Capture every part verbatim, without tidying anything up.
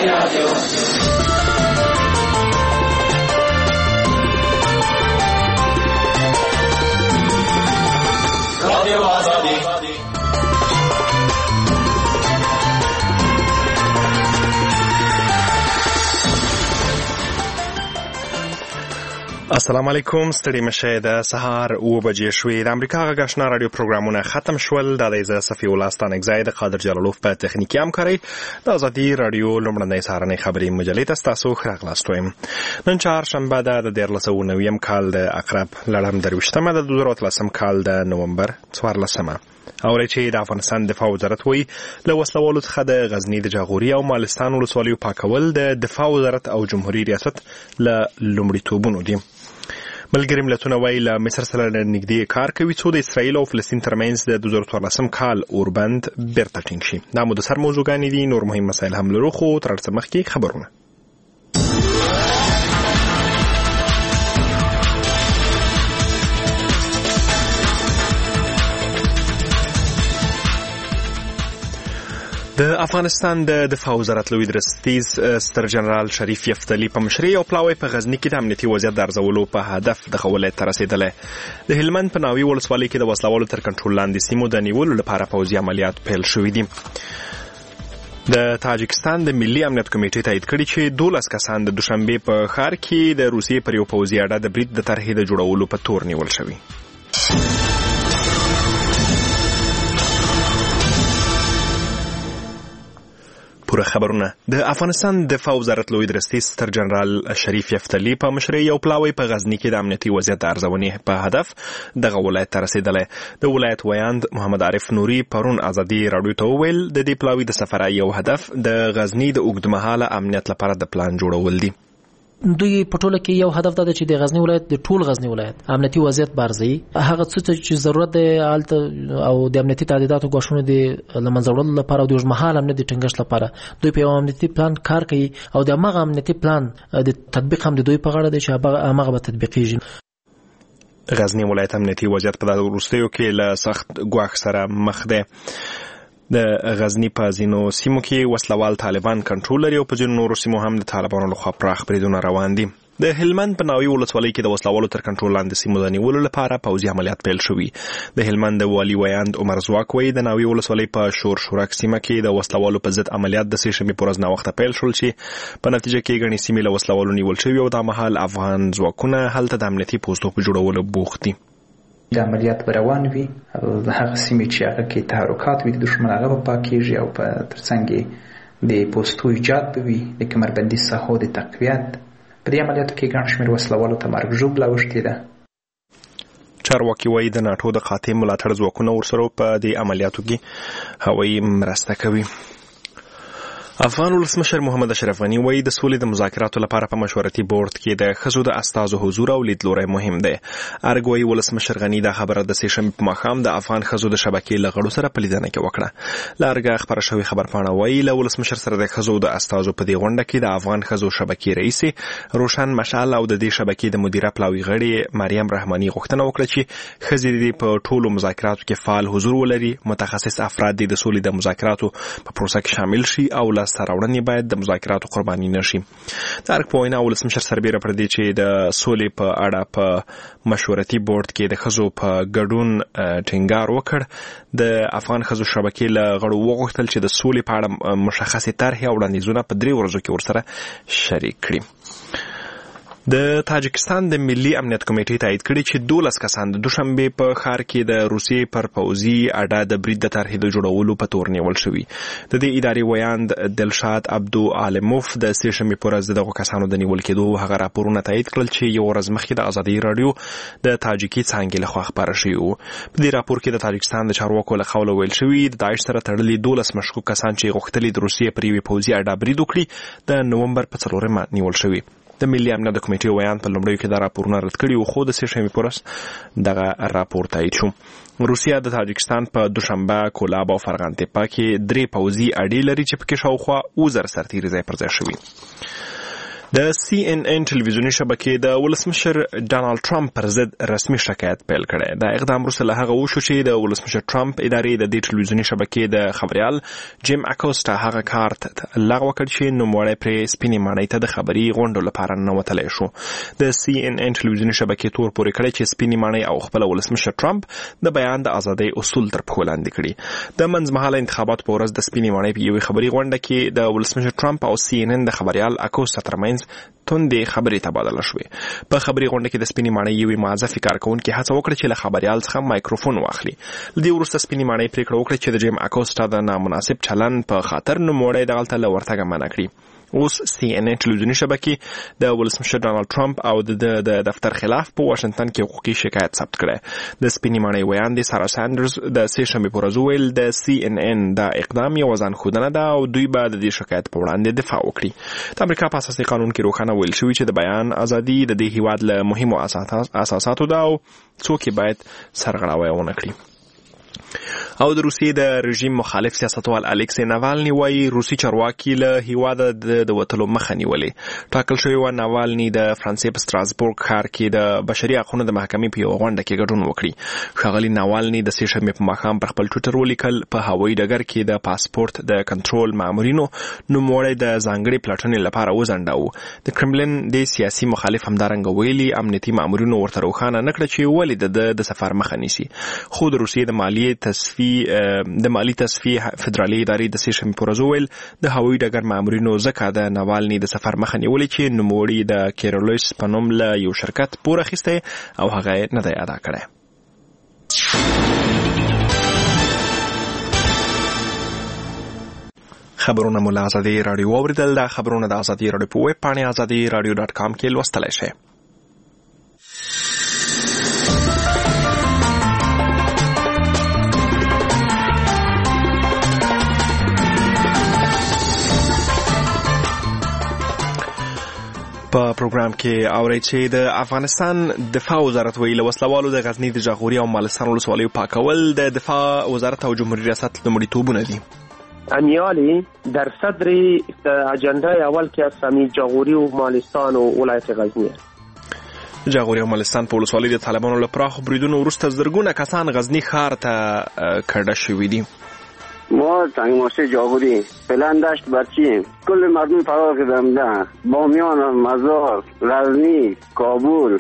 السلام علیکم. ستړي مشه د سهار او بجې شوې. د امریکا غږ آشنا رادیو پروګرامونه ختم شول. د دې صفي ولستان اگزاید قادر جلالوف په تخنیکی همکاري د ازادي رادیو لومړنۍ سهارنۍ خبري مجلې تاسو خو راغلاستوم. نن چهارشنبه ده د دیارلس او نویم کال د عقرب لړم درويشتمه د دوه زره اتلسم کال د نومبر څوارلسمه. اورې چې د افغانستان دفاع وزارت وایي له وسلوالو څخه د غزنی د جاغوري او مالستان ولسوالیو پاکول د دفاع وزارت او جمهوریت ریاست له لومړیتوبونو دي. ملګری ملتونه وایي له مصر سره نږدې کار کوي څو د اسرائیل او فلسطین ترمنځ د دوه زره څوارلسم کال اوربند بیرته ټینګ شي. دا مو د سر موضوعګانې دي. نور مهم مسایل هم لرو خو تر څه مخکې خبرونه. د افغانستان د دفاع وزارت لوی درستیز ستر جنرال شریف یفتلی په مشرۍ او پلاوی په غزنی کې د امنیتي وضعیت د ارزولو په هدف د ولایت ته رسیدلی. د هلمند په ناوی ولسوالۍ کې د وسلوالو تر کنټرول لاندې سیمو د نیولو لپاره پوځي عملیات پیل شوي دي. د تاجکستان د ملي امنیت کمیټې تایید کړي چې دولس کسان د دوشنبه په ښار کې د روسیې پر یو پوځي اډه د برید د طرحې د جوړولو په تور نیول شوي. پوره خبرونه. د افغانستان دفاع وزارت لوی درستیز ستر جنرال شریف یفتلی په مشرۍ او پلاوی په غزنی کې د امنیتي وضعیت ارزونې په هدف دغه ولایت ته رسیدلی. د ولایت ویاند محمد عارف نوري پرون ازادي رادیو ته وویل د دې پلاوی د سفر یو هدف د غزنی د اوږدمهاله امنیت لپاره د پلان جوړول دي. دوی په ټوله کې یو هدف دا دی چې د غزنی ولایت د ټول غزنی ولایت امنیتي وضعیت بارزي هغه څه چې ضرورت دی آلته او د امنیتي تعهداتو غوښتنو دی لمنځه وړلو لپاره او د اوږدمهاله امنیت د ټینګښت لپاره دوی په یو امنیتي پلان کار کوي او د هغه امنیتي پلان د تطبیق هم د دوی په غاړه دی چې هغه به تطبیقیږي. غزنی ولایت امنیتي وضعیت په دغه وروستیو کې له سخت ګواښ سره مخ دی. د غزنی په ځینو سیمو کې وسلوال طالبان کنټرول لري او په ځینو نورو سیمو هم د طالبانو لخوا پراخ بریدونه روان دي. د هلمند په ناوی ولسوالۍ کې د وسلوالو تر کنټرول لاندې سیمو د نیولو لپاره پوځي عملیات پیل شوي. د هلمند د والي ویاند عمر زواک وایي د ناوی ولسوالۍ په شور شورک سیمه کې د وسلوالو په ضد عملیات د سې شنبې په ورځ ناوخته پیل شول چې په نتیجه کې ګڼې سیمې له وسلوالو نیول شوي او دا مهال افغان ځواکونه هلته د امنیتي پوستو په جوړولو بوخت دي. د عملیات روان وي د هغه سیمې چې هغه کې تحرکات وي د دشمن هغه په پاکیږي او په ترڅنګ د پوستو ایجاد به وي د کمربندي ساحو د تقویت. په دې عملیاتو کې ګڼ شمېر وسلوالو ته مرګ ژوبله اوښتې ده. چارواکي وایي د ناټو د قاطع ملاتړ ځواکونه ورسره په دې عملیاتو کې هوایي مرسته کوي. افغان ولسمشر محمد اشرف غنی وایي د سولې د مذاکراتو لپاره په مشورتي بورډ کې د ښځو د استازو حضور او لیدلوری مهم دی. ارګ وایي ولسمشر غنی دا خبره د سې شنبې په ماښام د افغان ښځو د شبکې له غړو سره په لیدنه کې وکړه. له ارګه خپره شوې خبرپاڼه وایي له ولسمشر سره د ښځو د استازو په دې غونډه کې د افغان ښځو شبکې رئیس روشن مشعل او د دې شبکې د مدیره پلاوي غړي مریم رحماني غوښتنه وکړه چې ښځې دې په ټولو مذاکراتو کې فعال حضور ولري. متخصص افراد دې د سولې د مذاکراتو په پروسه کې شامل شي او له سرغړونې باید د مذاکراتو قرباني نشي. د ارګ په وینا ولسمشر سربیره پر دې چې د سولې په اړه په مشورتي بورډ کې د ښځو په ګډون ټینګار وکړ. د افغان ښځو شبکې له غړو وغوښتل چې د سولې په اړه مشخصې طرحې او وړاندیزونه په درې ورځو کې ورسره شریک کړي. د تاجکستان د ملي امنیت کمیټې تایید کړي چې دولس کسان د دوشنبه په ښار کې د روسیې پر پوځي اډه د برید د طرحې د جوړولو په تور نیول شوي. د دې ادارې ویاند دلشاد عبدو عالموف د سې شنبې په ورځ دغه کسانو د نیول کېدو هغه راپورونه تایید کړل چې یو ورځ مخکې د ازادي رادیو د تاجکي څانګې لخوا خپاره شوي وو. په دې راپور کې د تاجکستان د چارواکو له قوله ویل شوي د داعش سره تړلي دولس مشکوک کسان چې غوښتلي د روسیې پر یوې پوځي اډه برید وکړي د نومبر په څلورمه نیول شوي. د ملي امنیت کمیټې ویان په لومړیو کې دا راپورونه رد کړي او خو د سې شنبې په ورځ دغه راپور تایید شو. روسیه د تاجکستان په دوشنبه، کولاب او فرغانتپا کې درې پوځي اډې لري چې پکې شاوخوا اوه زره سرتیري ځای پر ځای شوي. د سی ان ان ټلویزیوني شبکې د ولسمشر ډانالډ ټرمپ پر ضد رسمي شکایت پیل کړی. دا اقدام وروسته له هغه وشو چې د ولسمشر ټرمپ ادارې د دې ټلویزیوني شبکې د خبریال جیم اکوسټا هغه کار لغوه کړ چې نوموړی پرې سپینې ماڼۍ ته د خبري غونډو لپاره ننوتلی شو. د سی ان ان ټلویزیوني شبکې تور پورې کړی چې سپینې ماڼۍ او خپل ولسمشر ټرمپ د بیان د ازادۍ اصول تر پښو لاندې کړي. د منځمهاله انتخاباتو په ورځ د سپینې ماڼۍ په یوې خبري غونډه کې د ولسمشر ټرمپ او سی ان ان د خبریال اکوسټا ترمنځ توندې خبرې تبادله شوې. په خبري غونډه کې د سپینې ماڼۍ یوې معزفې کارکونکي هڅه وکړه چې له خبریال څخه مایکروفون واخلي. له دې وروسته سپینې ماڼۍ پریکړه وکړه چې د جیم اکوسټا د نامناسب چلن په خاطر نوموړی دغلته له ورتګه منع کړي. اوس سی ان ان ټلویزیوني شبکې د ولسمشر ډانالډ ټرمپ او د د دفتر خلاف په واشنگټن کې حقوقي شکایت ثبت کړی. د سپینې ماڼۍ ویاندې سارا ساندرز د سې شنبې په ورځ وویل د سی ان ان دا اقدام یو ځان ښودنه ده او دوی به د دې شکایت په وړاندې دفاع وکړي. د امریکا په اساسي قانون کې روښانه ویل شوي چې د بیان ازادي د دې هیواد له مهمو اساساتو ده او څوک یې باید سرغړاوی ونه کړي. او د روسیې د رژیم مخالف سیاستوال الکسی ناوالني وایي روسي چارواکي له هیواده د وتلو مخه نیولې. ټاکل شوی و ناوالني د فرانسې په ستراسبورګ ښار کې د بشري حقوقو د محکمې په یوه غونډه کې ګډون وکړي. ښاغلي ناوالني د سې شنبې په ماښام پر خپل ټویټر ولیکل په هوایي ډګر کې د پاسپورت د کنټرول مامورینو نوموړی د ځانګړې پلټنې لپاره وځنډاوه. د کرملین د سیاسي مخالف همدارنګه ویلي امنیتي مامورینو ورته روښانه نه کړه چې ولې د سفر مخه نیسي. خو د روسیې د مالیې تصفیې د مالی تصفیه فدرالي ادارې د سې شنبې په ورځ وویل د هوایي ډګر مامورینو ځکه د ناوالني د سفر مخه نیولې چې نوموړي د کیرلوس په نوم له یو شرکت پور اخیستی او هغه یې نه دی ادا کړی. خبرونه مو له ازادي راډیو واورېدل. دا خبرونه د ازادي راډیو په ویب پاڼې ازادي راډیو ډاټ کام کې لوستلی شئ. په پروګرام کې اورئ چې د افغانستان دفاع وزارت ویلي له وسلوالو د غزني د جاغوري او مالستان ولسوالیو پاکول د دفاع وزارت او جمهوری ریاست لومړیتوبونه دي. امیالی در صدر اجنده اول که از همین جاغوری و مالستان و ولایت غزنی است. جاغوري او مالستان په ولسوالۍ د طالبانو له پراخو بریدونو وروسته زرګونه کسان غزنی ښار ته کډه شوي دي. ما تنگماسه جاغوری فعلا داشت برچیم کل مردم فرار کردن بامیان مزار غزنی کابل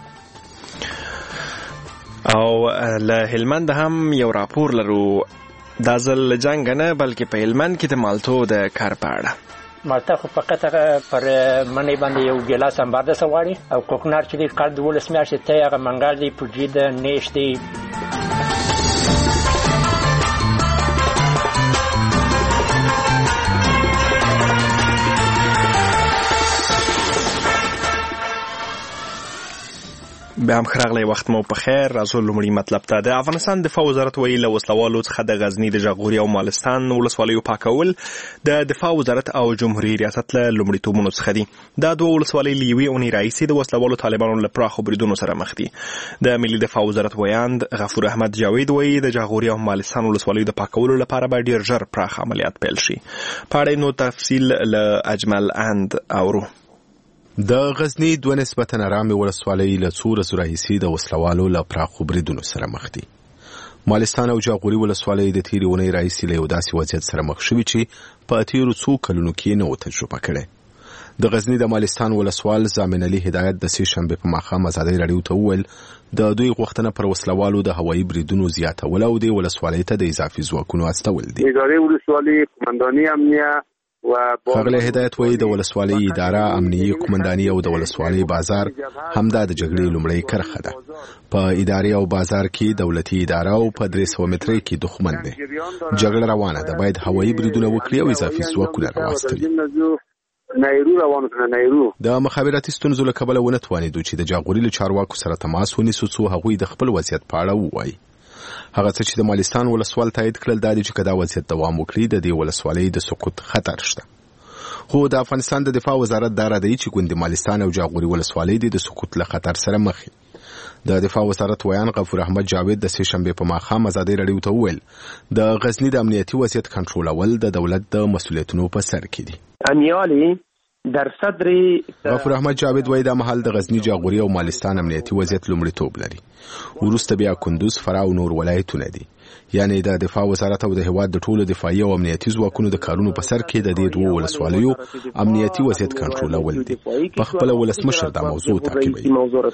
او له هلمند هم یو راپور لرو. دا ځل جنگ نه بلکې په هلمند کې د مالټو د کار په اړه. مالټه خو فقط پر منی باندې یو ګیلاس هم بارده سواړي او کوکنار چې دی کار د ولس میاشتې ته هغه منګل دی پوجي د نیش دی. بیا هم ښراغلی وخت مو په خیر. راځو لومړي مطلب ته. د افغانستان دفاع وزارت ویلي له وسلوالو څخه د غزني د جاغوري او مالستان ولسوالیو پاکول د دفاع وزارت او جمهوری ریاست له لومړیتوبونو څخه دي. دا دوه ولسوالۍ له یوې اونۍ راهیسې د وسلوالو طالبانو له پراخو بریدونو سره مخ دي. د ملي دفاع وزارت ویاند غفور احمد جاوید وایي د جاغوري او مالستان ولسوالیو د پاکولو لپاره به ډېر ژر پراخ عملیات پیل شي. په اړه نو تفصیل له اجمل اند اورو. د غزنی دوه نسبتاً ارامې ولسوالۍ له څو ورځو راهیسې د وسلوالو له پراخو بریدونو سره مخ دي. مالستان او جاغوري ولسوالۍ د تېرې اونۍ راهیسې له یو داسې وضعیت سره مخ شوي چې په تېرو څو کلونو کې نه و تجربه کړی. د غزني د مالستان ولسوال زامن علي هدایت د سې شنبې په ماښام ازادۍ راډیو ته وویل د دوی غوښتنه پر وسلوالو د هوایي بریدونو زیاتول او د ولسوالۍ ته د اضافي ځواکونو استول دي. ادارې ولسوالۍ قمنداني امنیه ښاغلی هدایت وایي د ولسوالۍ اداره امنیي قمنداني او د ولسوالۍ بازار همدا د جګړې لومړۍ کرښه ده. په ادارې او بازار کې دولتي اداره او په درې سوه مترۍ کې دښمن دی. جګړه روانه ده، باید هوایي بریدونه وکړي او اضافي ځواکونه راواستوي. نایرو روان کړه نایرو د مخابراتي ستونزو له کبله ونه توانېدو چې د جاغوري له چارواکو سره تماس ونیسو څو هغوی د خپل وضعیت په اړه ووایي. هغه څه چې د مالستان ولسوال تایید کړل دا دي چې که دا وضعیت دوام وکړي د دې ولسوالۍ د سقوط خطر شته. خو د افغانستان د دفاع وزارت دا ردوي چې ګوندې مالستان او جاغوري ولسوالۍ د سقوط له خطر سره مخ دي. د دفاع وزارت ویان غفور احمد جاوید د سې شنبې په ماښام ازادۍ راډیو ته وویل د غزني د امنیتي وضعیت کنټرولول د دولت د مسؤلیتونو په سر کې دي. امیالی در صدر غفور احمد جاوید وایي دا مهال د غزنی جاغوري او مالستان امنیتي وضعیت لومړیتوب لري. وروسته بیا کندوز، فراه او نور ولایتونه دي. یعنی د دفاع وزارت او د هیواد د ټولو دفاعي او امنیتي ځواکونو د کارونو په سر کې د دې دوه ولسوالیو امنیتي وضعیت کنټرولول دي. په خپل ولسمشر دا موضوع تعقیبوي.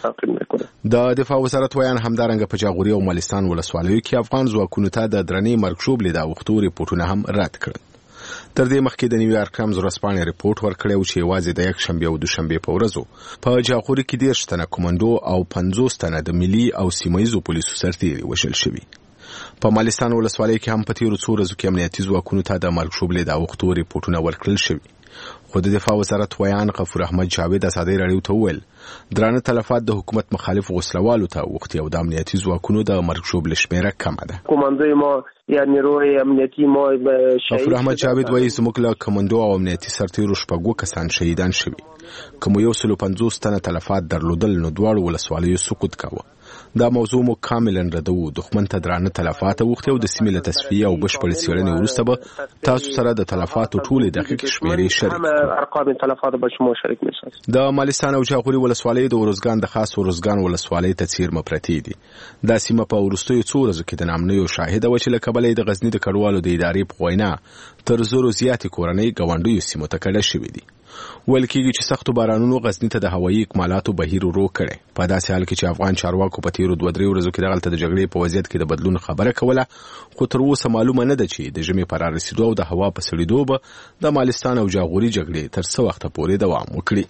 د دفاع وزارت ویان همدارنګه په جاغوري او مالستان ولسوالیو کې افغان ځواکونو ته د درنې مرګ لیدا وختو ریپورتونه هم رد کړل. تر دې مخکې د نیویارک ټایمز ورځپاڼې ریپورت ورکړی و چې یوازې د یک شنبې او دوشنبې په ورځو په جاغوري کې دېرش تنه کمانډو او پنځوس تنه د ملي او سیمه ییزو پولیسو سرتیري وژل شوي. په مالستان ولسوالۍ کې هم په تیرو څو ورځو کې امنیتي ځواکونو ته د مرګ شوبلې د اوښتو ریپورتونه ورکړل شوي. خو د دفاع وزارت ویان غفور احمد جاوید ازادي راډیو ته وویل درانه تلفات د حکومت مخالف وسلوالو ته وختي او د امنیتي ځواکونو د مرګ شوبلې شمیره کمه ده. کمانډوی ما یا نیروی امنیتي ما غفور احمد جاوید وایي زموږ له کمانډو او امنیتي سرتیرو شپږ کسان شهیدان شوي. کوم یو سل پنځوس تنه تلفات درلودل نو دواړو ولسوالیو سقوط کاوه. دا موضوع مو کاملا ردو. دښمن ته درانه تلفات وختي او د سیمې له تصفیه او بشپړ څېړنې وروسته به تاسو سره د تلفاتو ټولې دقیقې شمیرې شریک ارقام تلفات به شما شریک میشم. د مالستان او جاغوري ولسوالۍ د ورزګان د خاص ورزګان ولسوالۍ ته څیرمه پرتې دي. دا سیمه په وروستیو څو ورځو کې د نامنیو شاهده و چې له کبله د غزنی د کډوالو د ادارې په وینا تر زرو زیاتې کورنۍ ګاونډیو سیمو ته کډه شوې دي. ویل کېږي چې سختو بارانونو غزنی ته د هوایي اکمالاتو بهیر ورو کړی. په داسې حال کې چې افغان چارواکو په تیرو دوه درې ورځو کې دغلته د جګړې په وضعیت کې د بدلون خبره کوله، خو تر اوسه معلومه نه ده چې د ژمي په رارسېدو او د هوا په سړېدو به د مالستان او جاغوري جګړې تر څه وخته پورې دوام وکړي.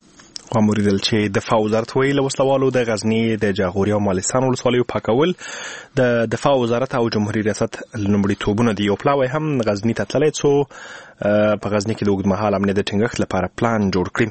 وموریدل چې دفاع وزارت ویل وسلوالو د غزنی د جاغوري او مالستان ولسوالیو پاکول د دفاع وزارت او جمهوریت ریاست لومړیتوبونه دي. یو پلاوی هم غزنی ته تللی څو په غزنی کې د اوږدمهاله امنیت د ټینګښت لپاره پلان جوړ کړي.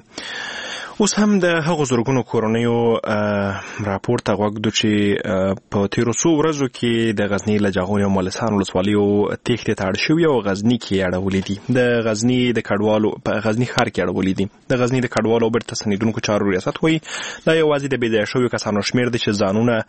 اوس هم د هغو زرګونو کورنیو راپور ته غوږ دو چې په تیرو څو ورځو کې د غزنی له جاغوري او مالستان ولسوالیو تېښتې ته اړ شوي او غزنی کې اړولي دي. د غزنی د کډوالو په غزنی ښار کې اړولي دي. د غزنی د کډوالو بیرته ستنېدونکو چارو ریاست وایي دا یوازې د بېځایه شویو کسانو شمېر دی چې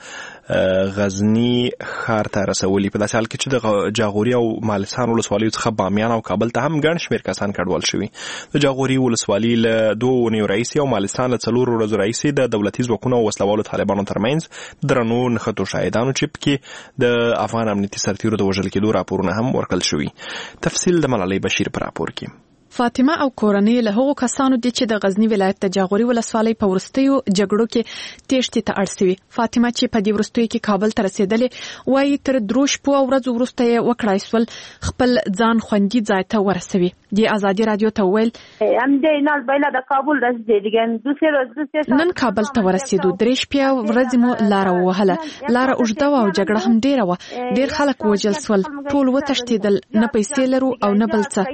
ځانونه غزنی ښار ته رسولي. په داسې حال کې چې د جاغوري او مالستان ولسوالیو څخه بامیان او کابل ته هم ګڼ شمېر کسان کډوال شوي. د جاغوري ولسوالي له دوو اونیو راهیسې او مالستان له څلورو ورځو راهیسې د دولتي ځواکونو او وسلوالو طالبانو ترمنځ درنو نښتو شاهدانو چې پکې د افغان امنیتي سرتیرو د وژل کېدو راپورونه هم ورکړل شوي. تفصیل د ملالۍ بشیر په راپور کې. فاطمه او کورنۍ له هغو کسانو دي چې د غزنی ولایت د جاغوري ولسوالۍ په وروستیو جګړو کې تېښتې ته اړ شوي. فاطمه چې په دې وروستیو کې کابل ته رسېدلې وایي تر درو شپو او ورځو وروسته یې وکړای سول خپل ځان خوندي ځای ته ورسوي. د ازادي راډیو ته ویل نن کابل ته ورسېدو، درې شپې ورځې مو لاره ووهله. لاره اوږده وه او جګړه هم ډېره وه. ډېر خلک وژل سول، ټول وتښتېدل، نه پیسې لرو او نه بل څه.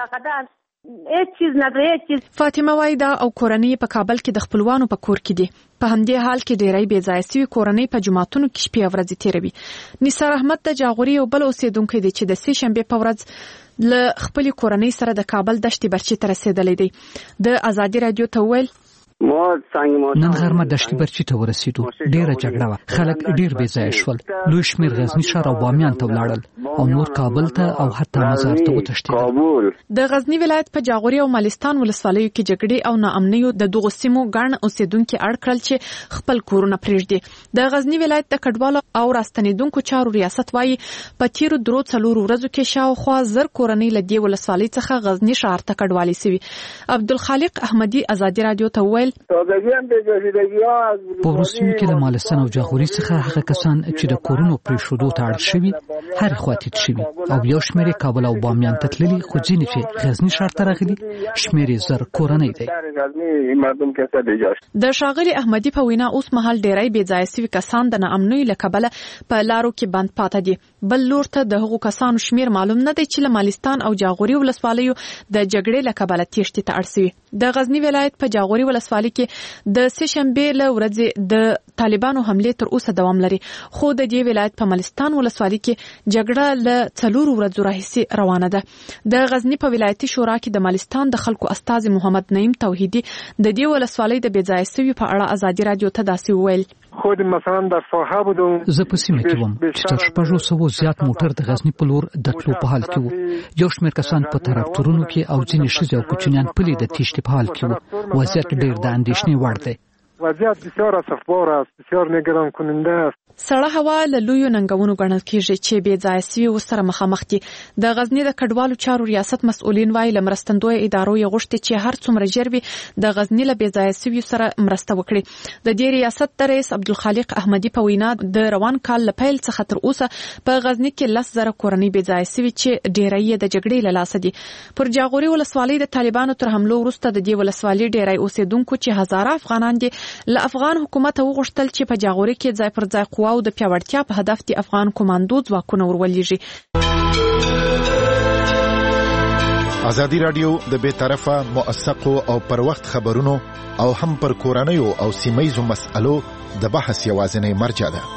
فاطمه وایي دا او کورنۍ په کابل کې د خپلوانو په کور کې دي. په همدې حال کې ډېری بې ځایه سوي کورنۍ په جوماتونو کې شپې او ورځې تېروي. نثار احمد د جاغوري یو بل اوسېدونکی دی چې د سې شنبې په ورځ له خپلې کورنۍ سره د کابل دشتې برچې ته رسېدلی دی. د ازادي راډیو ته وویل نن غرمه دشتې برچې ته ورسېدو. ډېره جګړه وه، خلک ډېر بې ځایه شول. لوی شمېر غزني ښار او بامیان ته ولاړل او نور کابل ته او حتی مزار ته وتښتېدل. د غزني ولایت په جاغوري او مالستان ولسوالیو کې جګړې او ناامنیو د دغو سیمو ګڼ اوسېدونکي اړ کړل چې خپل کورونه پرېږدي. د غزني ولایت د کډوالو او راستنېدونکو چارو ریاست وایي په تیرو درو څلورو ورځو کې شاوخوا زر کورنۍ له دې ولسوالۍ څخه غزني ښار ته کډوالې سوي. عبدالخالق احمدي ازادي راډیو ته وویل په وروستیو کې له مالستان او جاغوري څخه هغه کسان چې د کورونو پرېښودو ته اړ شوي هرې خوا تېت شوي او یو شمېر یې کابل او بامیان ته تللي، خو ځینې چې غزني ښار ته راغلي شمېر یې زر کورنۍ دی. د ښاغلي احمدي په وینا اوس مهال ډېری بې ځایه سوي کسان د ناامنیو له کبله په لارو کې بند پاته دي. بل لور ته د هغو کسانو شمېر معلوم نه دی چې له مالستان او جاغوري ولسوالیو د جګړې له کبله تېښتې ته اړ شوي. د غزني ولایت په جاغوري ولسوالۍ کې د سې شنبې له ورځې د طالبانو حملې تر اوسه دوام لري، خو د دې ولایت په مالستان ولسوالۍ کې جګړه له څلورو ورځو راهیسې روانه ده. د غزني په ولایتي شورا کې د مالستان د خلکو استازي محمد نعیم توحیدي د دې ولسوالۍ د بې ځایه سویو په اړه ازادي راډیو ته داسې وویل. خود مثلا در ساحه بودم. زه په سیمه کې وم چې تر شپږو سوو زیات موټر د غزنی په لور د تلو په حال کې وو. یو شمېر کسان په تراکتورونو کې او ځینې ښځې او کوچنیان پلي د تیښتې په حال کې وو. وضعیت ډېر د اندېښنې وړ دی. وضعیت بسیار اسفبار است، بسیار نگران کننده است. سړه هوا له لویو ننګونو ګڼل کېږي چې بې ځایه سوي ورسره مخامخ دي. د غزني د کډوالو چارو ریاست مسؤلین وایي له مرستندویه ادارو یې غوښتي چې هر څومره ژر وي د غزني له بې ځایه سویو سره مرسته وکړي. د دې ریاست د رئیس عبدالخالق احمدي په وینا د روان کال له پیل څخه تر اوسه په غزني کې لس زره کورنۍ بې ځایه سوي چې ډېری یې د جګړې له لاسه دي. پر جاغوري ولسوالۍ د طالبانو تر حملو وروسته د دې ولسوالۍ ډېری اوسېدونکو چې هزاره افغانان دي له افغان حکومت وغوښتل چې په جاغوري کې ځای پر ځای قواو د پیاوړتیا په هدف د افغان کمانډو ځواکونه ورولېږي. ازادي راډیو د بې طرفه موثقو او پر وخت خبرونو او هم پر کورنیو او سیمه‌یزو مسألو د بحث یوازینی مرجع ده.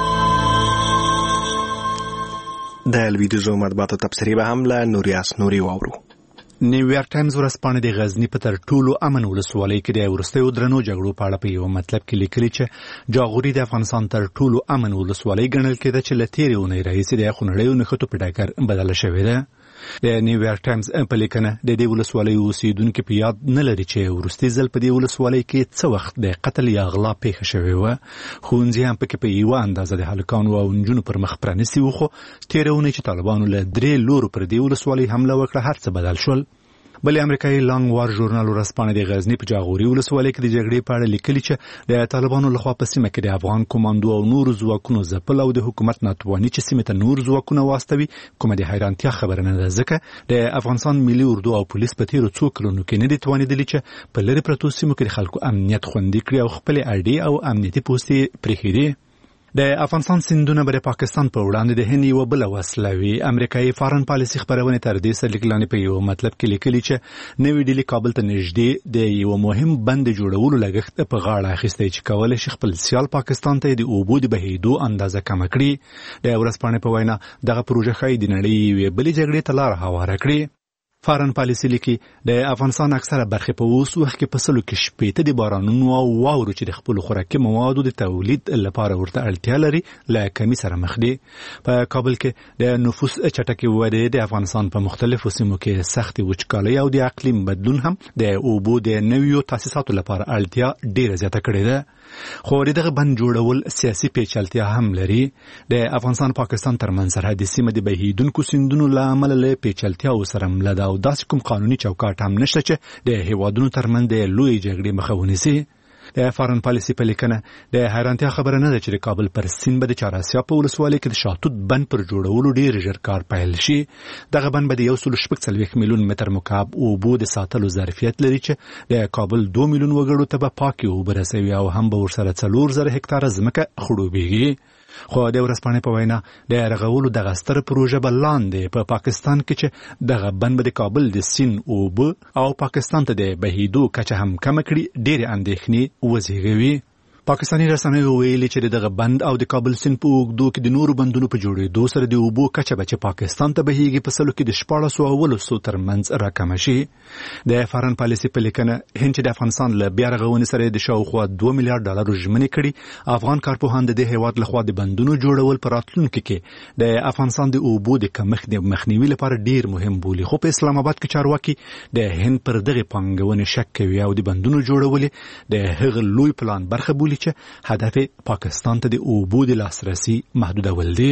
د لویدیځو مطبوعاتو تبصرې به هم له نوریاس نوري واورو. نیویارک ټایمز ورځپاڼه د غزنی په تر ټولو امن ولسوالۍ کې د وروستیو درنو جګړو په اړه په یو مطلب کې لیکلي چې جاغوري د افغانستان تر ټولو امن ولسوالۍ ګڼل کېده چې له تېرې اونۍ راهیسې د خونړیو نښتو په ډګر بدله شوې ده. د نیویارک ټایمز په لیکنه د دې ولسوالۍ اوسیدونکو په یاد نه لري چې وروستي ځل په دې ولسوالۍ کې څه وخت د قتل یا غلا پیښه شوې وه. ښوونځي هم پکې په یوه اندازه د هلکانو او نجونو پر مخ پرانیستي وو، خو تېره اونۍ چې طالبانو له درې لورو پر دې ولسوالۍ حمله وکړه هر څه بدل شول. بلې امریکایي لانګ وار ژورنال ورځپاڼه د غزني په جاغوري ولسوالۍ کې د جګړې په اړه لیکلي چې د طالبانو لخوا په سیمه کې د افغان کمانډو او نورو ځواکونو ځپل او د حکومت ناتواني چې سیمې ته نور ځواکونه واستوي کومه د حیرانتیا خبره نه ده، ځکه د افغانستان ملي اردو او پولیس په تیرو څو کلونو کې نه دي توانېدلي چې په لرې پرتو سیمو کې د خلکو امنیت خوندي کړي او خپلې اډې او امنیتي پوستې پرېښي. د افغانستان سیندونه به د پاکستان په وړاندې د هند یوه بله وسله وي. امریکایي فارن پالیسي خپرونې تر دې سرلیک لاندې په یو مطلب کې لیکلي چې نوې ډیلي کابل ته نږدې د یو مهم بند جوړولو لګښت په غاړه اخیستی چې کولی شي خپل سیال پاکستان ته د اوبو د بهېدو اندازه کمه کړي. د ورځپاڼې په وینا دغه پروژه ښایي د نړۍ یوې بلې جګړې ته لاره هواره کړي. فارن پالیسي لیکي د افغانستان اکثره برخې په اوس وخت کې په سلو کې شپېته د بارانونو او واورو چې د خپلو خوراکي موادو د تولید لپاره ورته اړتیا لري له کمي سره مخ دي. په کابل کې د نفوس چټکې ودې د افغانستان په مختلفو سیمو کې سختې وچکالۍ او د اقلیم بدلون هم د اوبو د نویو تاسیساتو لپاره اړتیا ډېره زیاته کړې ده. خو دغه بند جوړول سیاسي پیچلتیا هم لري. د افغانستان پاکستان ترمنځ سرحدي سیمه د بهیدونکو سیندونو له امله له پیچلتیاو سره مله ده او داسې کوم قانوني چوکاټ هم نشته چې د هیوادونو ترمنځ د لویې جګړې مخه ونیسي. د فارن پالیسي په لیکنه د حیرانتیا خبره نه ده چې د کابل پر سیند به د چهاراسیا په ولسوالۍ کې د شاتوت بند پر جوړولو ډېر ژر کار پیل شي. دغه بند به د یو سلو شپږ څلوېښت میلیون متر مکعب اوبو د ساتلو ظرفیت لري چې د کابل دوه میلیون وګړو ته به پاکې اوبه رسوي او هم به ورسره څلور زره هکتاره ځمکه خړوبېږي. خو د ورځپاڼې په وینا د رغولو دغه ستره پروژه به لاندې په پاکستان کې چې دغه بند به د کابل د سیند اوبه او پاکستان ته د بهیدو کچه هم کمه کړي ډېرې اندېښنې وزېږوي. پاکستاني رسنیو ویلي چې دغه بند او د کابل سیند په اوږدو کې د نورو بندونو په جوړېدو سره د اوبو کچه به چې پاکستان ته بهیږي په سلو کې د شپاړسو اوولسو ترمنځ راکمه شي. د فارن پالیسي په لیکنه هند چې د افغانستان له بیا رغونې سره د شاوخوا دوه میلیارډ ډالرو ژمنې کړي، افغان کارپوهان د دې هیواد لخوا د بندونو جوړول په راتلونکي کې د افغانستان د اوبو د کمښت د مخنیوي لپاره ډیر مهم بولي. خو په اسلام آباد کې چارواکي د هند پر دغه پانګونې شک کوي او د بندونو جوړول د هغه لوی پلان برخه بولي چې هدف پاکستان ته د اوبو د لاسرسي محدودول دي.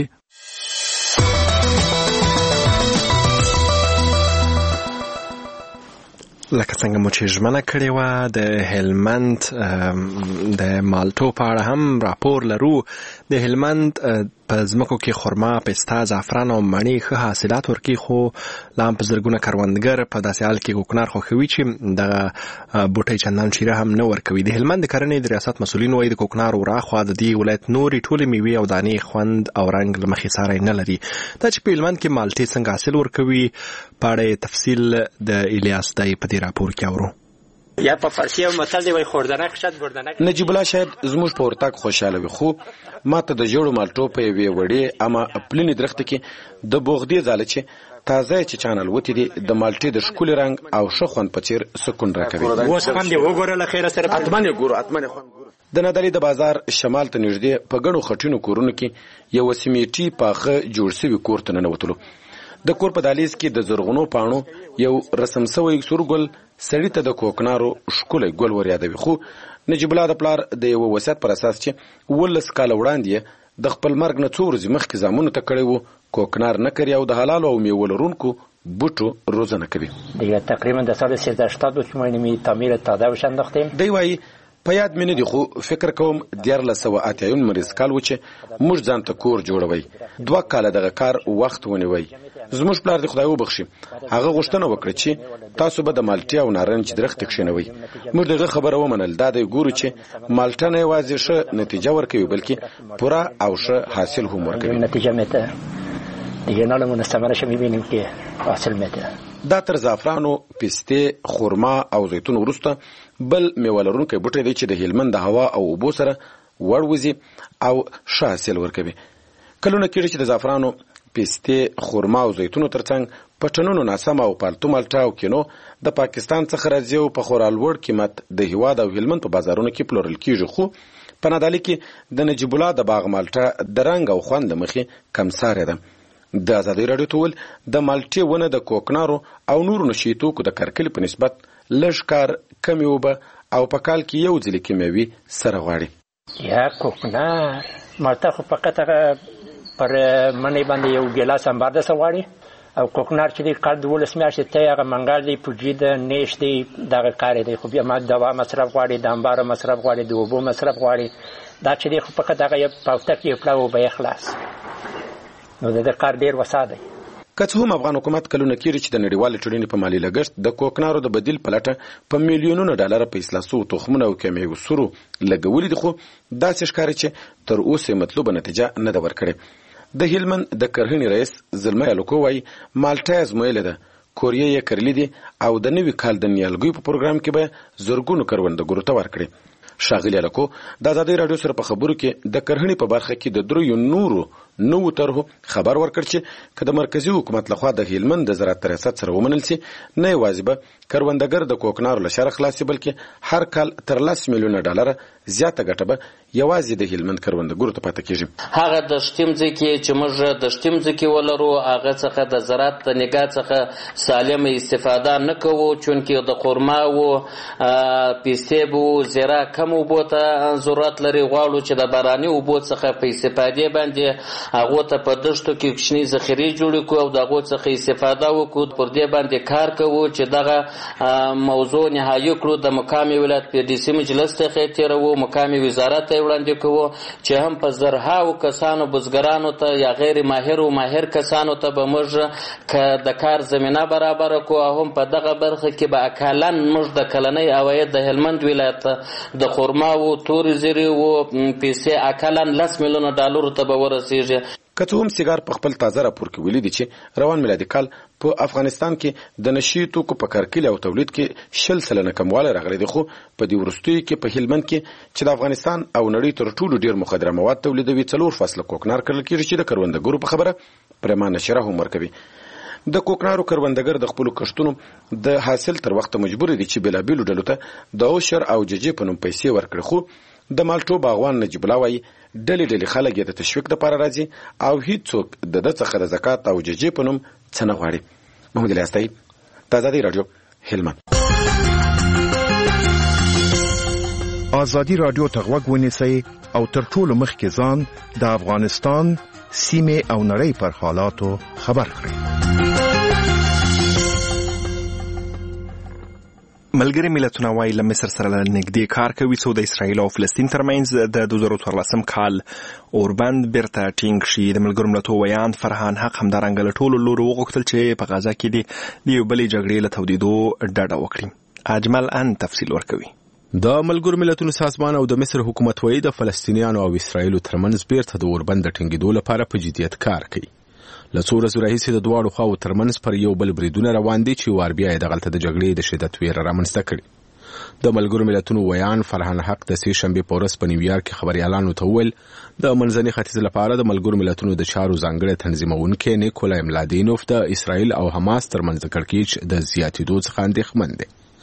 لکه څنګه مو چې ژمنه کړې وه د هلمند د مالټو په اړه هم راپور لرو. د هلمند په ځمکو کې خرما، پسته، زعفران او مڼې ښه حاصلات ورکوي، خو لا هم په زرګونه کروندګر په داسې حال کې کوکنار خوښوي چې دغه بوټی چندان شیره هم نه ورکوي. د هلمند د کرنې د ریاست مسؤلین وایي د کوکنار وراخوا د دې ولایت نورې ټولې میوې او دانې خوند او رنګ له مخې ساری نه لري. دا چې په هلمند کې مالټې څنګه حاصل ورکوي په اړه تفصیل د الیاس دای په دې راپور کې اورو. یا په فارسی او متل دی وای خوردنک شد بردنک. نجیب الله شاید زموږ په ورتګ خوشاله وي، خو ماته د جوړو مالټو په یوې وړې اما پلنې درخته کې د بوغدي ځاله چې تازه چې چانل وتی دي د مالټې د ښکلي رنګ او ښه خوند په څیر سکون راکوي. اوس خوند یې وګوره له خیره سره اتمنې ګورو اتمنې خوند ګورو. د نادعلي د بازار شمال ته نږدې په ګڼو خټینو کورونو کې یو سیمټي پاخه جوړ شوی کور ته ننوتلو. د کور په دهلیز کې د زرغونو پاڼو یو رسم شوی سور ګل سړی ته د کوکنارو ښکلی ګل ور یادوي. خو نجیب الله د پلار د یو وصیت پر اساس چې ولس کاله وړاندې د خپل مرګ نه څو ورځې مخکې زامنو ته کړی وو کوکنار نه کري او د حلالو او میوه لرونکو بوټو روزنه کوي. دیگه تقریبا در سال سیزده هشتاد بود که ما اینمی تعمیر تاده بش انداختیم. دی وایي په یاد مې نه دي خو فکر کوم دیارلس سوه اتیایم مریض کال و چې موږ ځان ته کور جوړوئ. دوه کاله دغه کار وخت ونیوئ. زموږ پلار دې خدای وبخښي هغه غوښتنه وکړه چې تاسو به د مالټې او نارنج درخت کښېنوئ. موږ دغه خبره ومنل. دا دی ګورو چې مالټه نه یوازې ښه نتیجه ورکوي بلکې پوره او ښه حاصل هم ورکوي. نتیجه میده دیگه نالمون استمرش میبینیم که حاصل میده. دا تر زعفرانو، پسته، خرما او زیتون وروسته بل میوه لرونکی بوټی دی چې د هلمند د هوا او اوبو سره وړ وځي او ښه حاصل ورکوي. کلونه کېږي چې د زعفرانو، پسته، خرما او زیتونو ترڅنګ په ټنونو ناسمه او پالتو مالټه او کینو د پاکستان څخه راځي او په خورا لوړ قیمت د هیواد او هلمند په بازارونو کې پلورل کېږي. خو په نادعلي کې د نجیب الله د باغ مالټه د رنګ او خوند له مخې کمسارې ده. د ازادۍ راډیو ته ویل د مالټې ونه د کوکنارو او نورو نشي توکو د کرکلې په نسبت لږ کار، کمې اوبه او په کال کې یو ځلې کیمیاوي سره غواړي. یا کوکنار مالټه خو فقط هغه پر منې باندې یو ګیلاس انبار دسه غواړي او کوکنار چې دی کال دولس میاشتې ته هغه منګل دی، پوجي ده، نیش دی، دغه کار دی. خو بیا ما دوا مصرف غواړي، د انبار مصرف غواړي، د اوبو مصرف غواړي. دا چې دی خو فقط هغه یو پاوته کې یو پلا اوبه خلاص نو د کار ډیر وسا دی. که څه هم افغان حکومت کلونه کېږي چې د نړیوالې ټولنې په مالي لګښت د کوکنارو د بدیل په لټه په میلیونونو ډالره په اصلاح سوو تخمونه او کیمیاوي سرو لګولي دي، خو داسې ښکاري چې تر اوسه مطلوبه نتیجه نه ده ورکړې. د هلمند د کرهڼې رئیس زلمی الوکو وایي مالټه ازمویلې ده، کوریا یې کرلي دي او د نوي کال د نیالګیو په پروګرام کې به زرګونو کروندګرو ته ورکړي. ښاغلي الوکو د ازادۍ راډیو سره په خبرو کې د کرهڼې په برخه کې د دریو نورو نوو طرحو خبر ورکړ چې که د مرکزي حکومت لخوا د هلمند د زراعت ریاست سره ومنل سي نه یوازې به کروندګر د کوکنارو له شره خلاصي بلکې هر کال تر لس میلیونه ډالره زیاته ګټه به یوازې د هلمند کروندګرو ته پاتې کېږي. هغه د شتیم ځکه چې موږ د شتیم ځکه ولرو هغه څخه د زراعت د نگاه څخه سالم استفاده نه کوو، چونکه د خرما او پیسته بو زرا کم وبوته ضرورت لري. غواړو چې د باراني وبو څخه په استفاده باندې هغه ته په دشتو کې کښنی ذخیره جوړ کړو او دغه څخه استفاده وکړو. پر دې باندې کار کوو چې دغه موضوع نهایی کړو. د مقامی ولایت په ډي سي مجلس ته تیرو، مقامی وزارت ته وړاندې کوو چې هم په زرهاو کسانو بزګرانو ته یا غیر ماهر او ماهر کسانو ته به موږ د کار زمينه برابر کوو. هم په دغه برخه کې به اکالن موږ د کلنۍ عواید د هلمند ولایت د خرما او تور زری او پیسې اکالن لس میلیونه ډالر ته به ورسیږي. که څه هم سیګار په خپل تازه راپور کې ویلي دي چې روان میلادي کال په افغانستان کې د نشي توکو په کرکیله او تولید کې شل سلنه کموالی راغلی دی، خو په دې وروستیو کې په هلمند کې چې د افغانستان او نړۍ تر ټولو ډیر مخدره مواد تولیدوي څلور فاصله کوکنار کرل کېږي چې د کروندګرو په خبره پرېمانه شره هم ورکوي. د کوکنارو کروندګر د خپلو کښتونو د حاصل تر وخته مجبور دي چې بېلابېلو ډلو ته د اوشر او ججې په نوم پیسې ورکړي. خو د مالټو باغوان نجیب الله وایي ډلې ډلې خلک یې د تشویق دپاره راځي او هیڅوک د ده څخه د زکات او ججې په نوم څه نه غواړي. محمد الیاستای، د ازادۍ راډیو، هلمند. ازادي راډیو ته غوږ ونیسئ او تر ټولو مخکې ځان د افغانستان، سیمې او نړۍ پر حالاتو خبر کړئ. ملګری ملتونه وايي له مصر سره نږدې کار کوي څو د اسرایل او فلسطین ترمنځ د دوه زره څوارلسم کال اوربند بیرته ټینګ شي. د ملګرو ملتونو ویان فرهان حق همدارنګه له ټولو لورو وغوښتل چې په غزه کې د یو بلې جګړې له تودېدو ډډه وکړي. اجمل ان تفصیل ورکوي. د ملګرو ملتونو سازمان او د مصر حکومت وایي د فلسطینیانو او اسرایل ترمنځ بیرته د اوربند د ټینګېدو لپاره په جدیت کار کوي. له څو ورځو راهیسې د دواړو خواو ترمنځ پر یو بل بریدونه روان دي چې وار بیا یې دغلته د جګړې د شدت ویره رامنځته کړې. د ملګرو ملتونو ویان فرهان حق د سې شنبې په ورځ په نیویارک کې خبریالانو ته وویل د منځني ختیځ لپاره د ملګرو ملتونو د چارو ځانګړی تنظیمونکی نیکولای ملادینوف د اسرایل او حماس ترمنځ د کړکېچ د زیاتېدو څخه اندېښمن دی.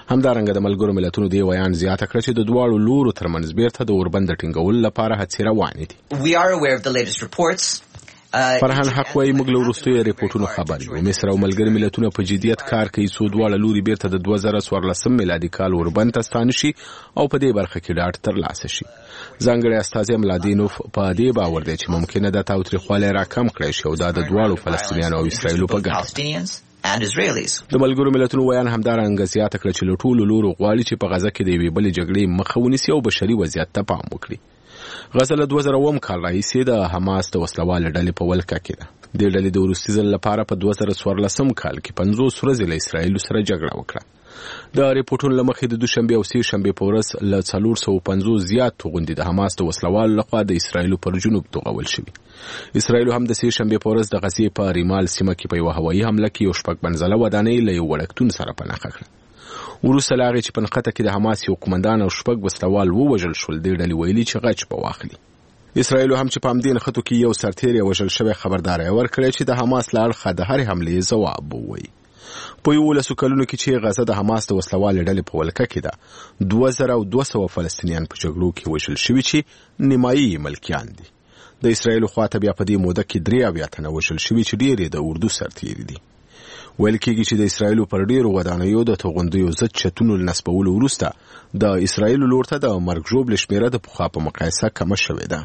همدارنګه د ملګرو ملتونو دی ویان زیاته کړ چې د دواړو لورو ترمنځ بیرته د اوربند ټینګولو لپاره هڅې روانې دي. We are aware of the latest reports. فرهان حق وایي موږ له وروستیو ریپورټونو خبر یو. مصر او ملګري ملتونه په جدیت کار کوي څو دواړه لوري بیرته د دوه زره څوارلسم میلادي کال اوربند ته ستانه شي او په دې برخه کې ډاډ ترلاسه شي. ځانګړی استازی ملادینوف په دې باور دی چې ممکنه د تاوتریخوالی راکم کړی شي او دا د دواړو فلسطینیانو او اسرایلو په ګټه. د ملګرو ملتونو ویان همدارنګه زیاته کړه چې له ټولو لورو غواړي چې په غزه کې د یوې بلې جګړې مخه ونیسي او بشري وضعیت ته پام وکړي. غزه له دوه زره اووم کال راهیسې د حماس د وسلوالې ډلې په ولکه کې ده. دې ډلې د وروستي ځل لپاره په دوه زره څوارلسم کال کې پنځوس ورځې له اسرایلو سره جګړه وکړه. د ریپورټونو له مخې د دوشنبې او سې شنبې په ورځ له څلور سوه پنځوس زیات توغندي د حماس د وسلوالو لخوا د اسرایلو پر جنوب توغول شوي. اسرایلو هم د سې شنبې په ورځ د غزې په ریمال سیمه کې په یوه هوایي حمله کې یو شپږ منزله ودانۍ له یو وړکتون سره په نښه کړه. وروسته له هغې چې په نښته کې د حماس یو قومندان او شپږ وسلوال ووژل شول، دې ډلې ویلي چې غچ به واخلي. اسرایلو هم چې په همدې نښتو کې یو سرتیری وژل شوی خبرداری ورکړی چې د حماس له اړخه د هرې حملې ځواب ووایي. په یولسو کلونو کې چې غزه د حماس د وسلوالې ډلې په ولکه کې ده، دوه زره او دوه سوه فلسطینیان په جګړو کې وژل شوي چې نیمایي یې ملکیان دي. د اسرایلو خواته بیا په دې موده کې درې اویا تنه وژل شوي چې ډېر یې د اردو سرتیري دي. ویل کېږي چې د اسرایلو پر ډېرو ودانیو د توغندیو ضد چتونو له نصبولو وروسته د اسرایلو لور ته د مرګ ژوبلې شمېره د پخوا په مقایسه کمه شوې ده.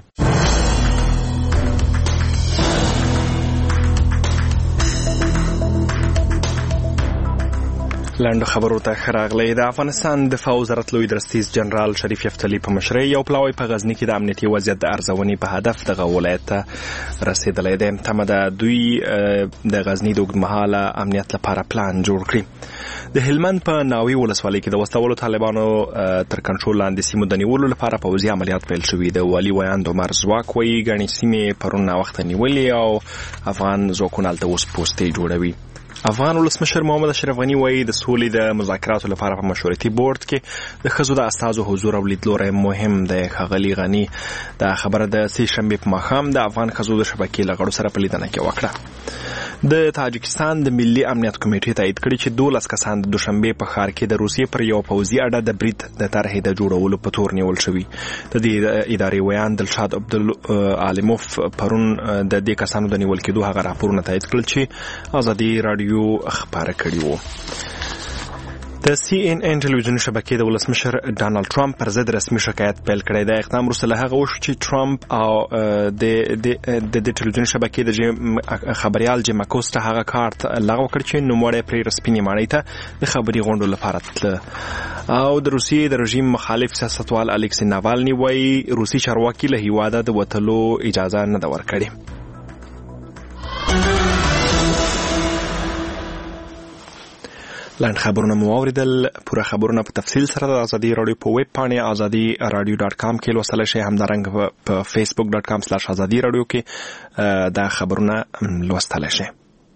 لاندو خبرو ته ښه راغلی. د افغانستان دفاع وزارت لوی درستیز جنرال شریف یفتلی په مشرۍ یو پلاوی په غزني کې د امنیتي وضعیت د ارزونې په هدف دغه ولایت ته رسېدلی دی. تمه ده دوی د غزني د اوږدمهاله امنیت لپاره پلان جوړ کړي. د هلمند په ناوې ولسوالۍ کې د وسلوالو طالبانو تر کنټرول لاندې سیمو د نیولو لپاره پوځي عملیات پیل شوي. د والي ویاند عمر ځواک وایي ګڼې سیمې پرون ناوخته نیولې او افغان ځواکونه هلته اوس پوستې جوړوي. افغان ولسمشر محمد اشرف غني وایي د سولې د مذاکراتو لپاره په مشورتي بورډ کې د ښځو د استازو حضور او لیدلوری مهم دی. ښاغلي غني دا خبره د سې شنبې په ماښام د افغان ښځو د شبکې له غړو سره په لیدنه کې وکړه. د تاجکستان د ملي امنیت کمیټې تایید کړي چې دولس کسان د دوشنبې په ښار کې د روسیې پر یو پوځي اډه د برید د طرحې د جوړولو په تور نیول شوي. د دې ادارې ویان دلشاد عبدالعالموف پرون د دې کسانو د نیول کېدو هغه راپورونه تایید کړل چې ازادي راډیو خبره کړي وو. د سی ان ان ټلویزیون شبکې د ولسمشر ډانلډ ټرمپ پر ضد رسمي شکایت پیل کړی. د اقدام وروسته له هغه وشو چې ټرمپ او د د ټلویزیون شبکې د خبريال جیم اکوسټا هغه کارت لغوه کړ چې نوموړی پرې رسمي ماڼۍ ته د خبري غونډو لپاره تله. او د روسیې د رژیم مخالف سیاستوال الکسی ناوالني وایي روسي چارواکي له هیواده د وتلو اجازه نه ده ورکړې. لاند خبرونه مو اوریدل. پوره خبرونه په تفصیل سره د ازادي رادیو په ویب پاڼې ازادي رادیو ډاټ کام کې لوستلی شئ. همدارنګه په فیسبوک ډاټ کام سلاش ازادي رادیو کې دا خبرونه لوستلی شئ.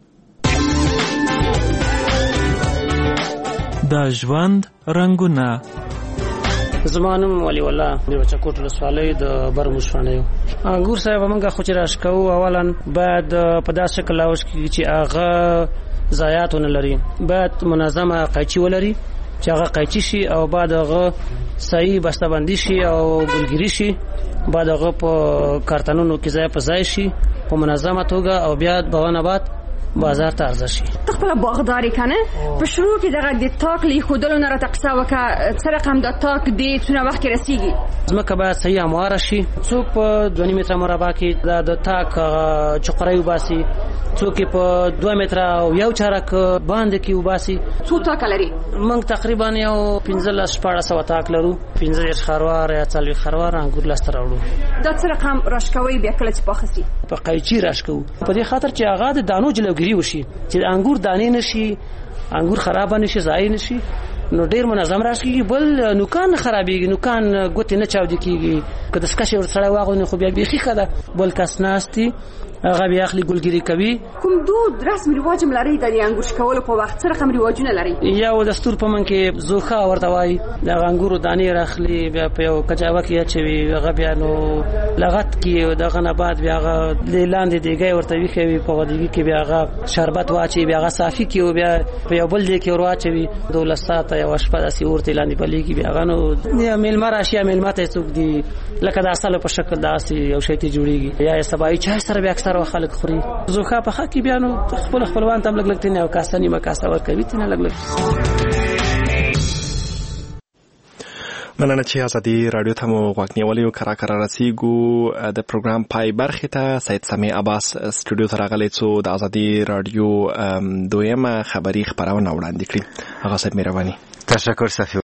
د ژوند رنګونه. زما نوم ولی الله د بچکوټ ولسوالۍ د برموشفانه یو. انګور صاحب موږ خو چې راشکو اولا باید په داسې شکل اوس کې چې هغه ضایعاتونه لري، باید منظمه قیچي ولري چې هغه قیچي شي او بعد هغه صحیح بسته‌بندي شي او ګلګیری شي، بعد هغه په کارتنونو کې ځای په ځای شي په منظمه توګه او بیا بغونه بعد بازار ته عرضه شي. تخپل باغداري کنه په شروع کې دغه د تاک لی خودلو نه را تقسا وکړه څه رقم د تاک دی څونه وخت کې رسیږي. ځمکه باید صحیح همواره شي. څوک په دوه متره مربع کې د تاک چقرۍ وباسي، څوک په دوه متره او یو چارک باندې کې وباسي. څو تاک لري؟ موږ تقریبا یو پنځلس شپاړس سوه تاک لرو. پنځه خروار یا څلوېښت خروار انګور لاسته راوړو. دا څه رقم راشکوي بیا کله چې پاخه سي؟ په قیچي راشکو په دې خاطر چې هغه د دانو جلوګیری وشي، چې انګور دانې نشي، انګور خراب نشي، ضایع نشي، نو ډیر منظم راشي. بل نوکان خرابېږي، نوکان ګوتې نه چاودي کیږي. که د سکشه ور سره واغونه خو بیا بیخي خده. بل کس ناستي هغه بیا اخلي ګلګيري کوي. کوم دود رسم رواج ملري د انګور شکولو په وخت سره کوم رواجونه لري؟ یو دستور په من کې زوخه ورته وای د انګورو دانې راخلي بیا په یو کچاوه کې اچوي هغه بیا نو لغت کې دغه نه بعد بیا هغه لاندې دیګي ورته ویخوي په ودیږي کې بیا هغه شربت واچي بیا هغه صافي کې بیا په یو بل دی کې ور واچوي دولت ساته یو شپه داسې ورته لاندې بلېږي بیا هغه نو میلمه راشي میلمه ته څوک دی لکه د اصل په شکل داسې یو شی ته جوړیږي یا سبای چای سره بیا اکثر خلک خوري. زوخه په خکې بیا نو خپل خپلوان تم لګ لګ تنه او کاسه نیمه کاسه ور کوي تنه لګ لګ. مننه چې ازادي رادیو ته مو غوږ نیولې او کرا کرا رسیدو د پروګرام پای برخه ته سید سمیع عباس استودیو ته راغلی څو د ازادي رادیو دویمه خبری خبرونه وړاندې کړي. هغه سید مهرباني. تشکر صافی.